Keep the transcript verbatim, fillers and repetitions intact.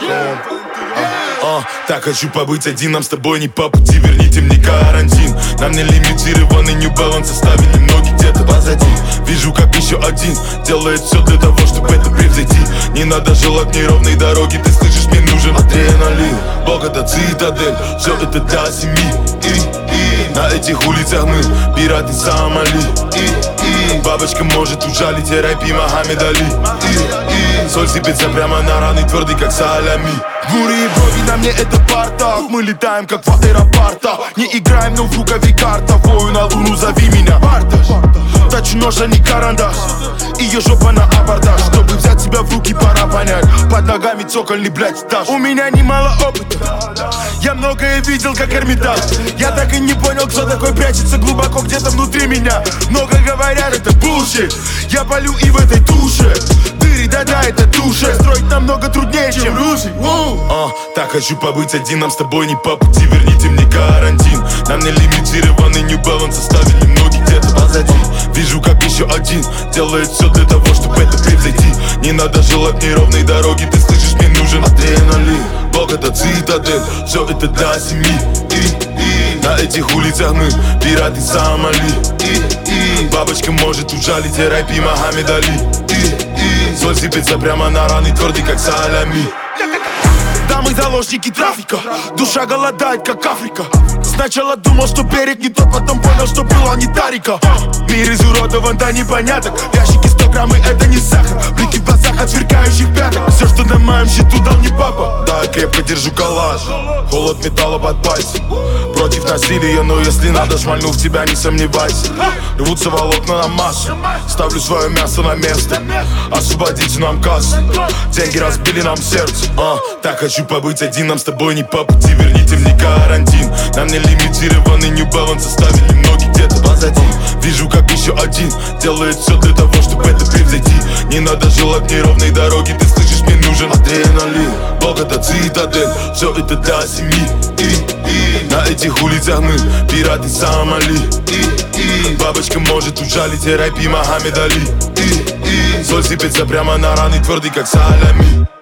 А, так хочу побыть один, нам с тобой не по пути. Верните мне карантин. Нам не лимитированный New Balance оставили ноги где-то позади. Вижу, как еще один делает все для того, чтобы это превзойти. Не надо желать неровной дороги, ты слышишь, мне нужен адреналин. Бог, это цитадель, все это для семьи. И, и на этих улицах мы пираты Сомали. И, и бабочка может ужалить, и рэпи Мохаммед Али. И, и соль сыпется прямо на раны, твердый как солями. Гури и брови, на мне это Партак. Мы летаем как в аэропортах. Не играем, но в рукаве карта. Вою на луну, зови меня Барташ. Точу нож, а не карандаш. Ее жопа на абордаж. Чтобы взять себя в руки, пора понять. Под ногами цокольный, блядь, этаж. У меня немало опыта. Я многое видел, как Эрмитаж. Я так и не понял, кто такой прячется глубоко где-то внутри меня. Много говорят, это bullshit. Я палю и в этой туше. Дыри, да-да, это душа. Строить намного труднее, чем Руси. А, так хочу побыть один, нам с тобой не по пути. Верните мне карантин. Нам не лимитированный New Balance оставили ноги где-то позади. Вижу, как еще один делает все для того, чтобы это превзойти. Не надо желать неровной дороги, ты слышишь, мне нужен адреналин. Бог, это цитадель, все это для семьи. И, и на этих улицах мы пираты Сомали. И, и бабочка может ужалить, и рэпи Мохаммед Али. И, и соль сыпется прямо на раны, твердый как солями. Да, мы заложники трафика. Душа голодает, как Африка. Сначала думал, что берег не тот, потом понял, что была не та река. Мир изуродован до непоняток. В ящике сто грамм и это не сахар. Блики в глазах от сверкающих пяток. Все, что на моем счету, дал мне папа. Да, я крепко держу калаш. Холод металла под пальцем. Против насилия, но если надо, шмальну в тебя, не сомневайся. Рвутся волокна на массу. Ставлю свое мясо на место. Освободите нам кассу. Деньги разбили нам сердце. а, Так хочу побыть один, нам с тобой не по пути. Верните мне карантин. Нам не лимитированный New Balance оставили ноги где-то позади. Вижу, как еще один делает все для того, чтобы это превзойти. Не надо желать неровной дороги, ты слышишь, мне нужен адреналин. Бог, это цитадель, все это для семьи. И, и на этих улицах мы пираты Сомали. И, и бабочка может ужалить, и рэпи Мохаммед Али. И, и соль сыпется прямо на раны, твердый как солями.